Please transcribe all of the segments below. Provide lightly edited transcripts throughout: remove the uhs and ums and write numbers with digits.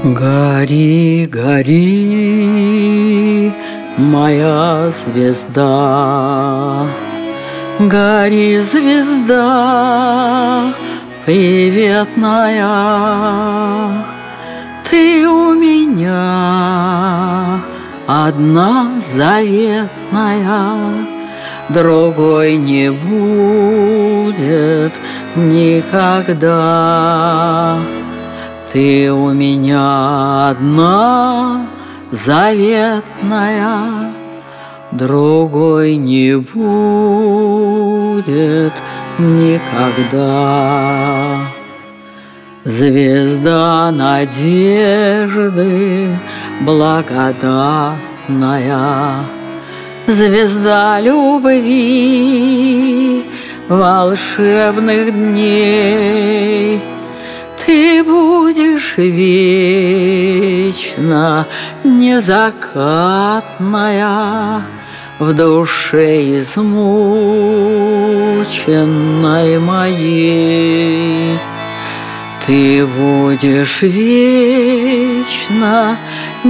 Гори, гори, моя звезда, гори, звезда, приветная. Ты у меня одна заветная, другой не будет никогда. Ты у меня одна заветная, другой не будет никогда. Звезда надежды благодатная, звезда любви волшебных дней. Ты будешь вечно незакатная, в душе измученной моей. Ты будешь вечно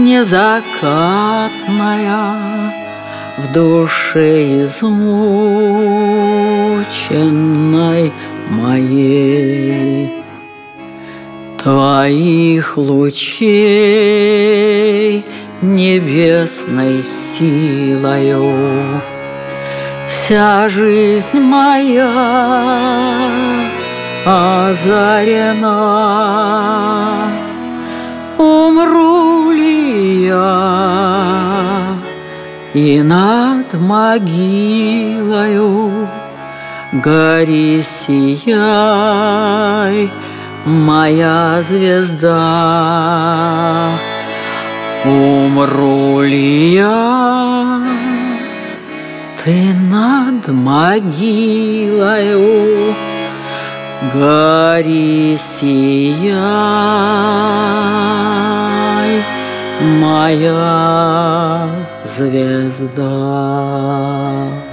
незакатная, в душе измученной моей. Твоих лучей небесной силою вся жизнь моя озарена. Умру ли я и над могилою гори, сияй, моя звезда. Умру ли я, ты над могилою гори, сияй, моя звезда.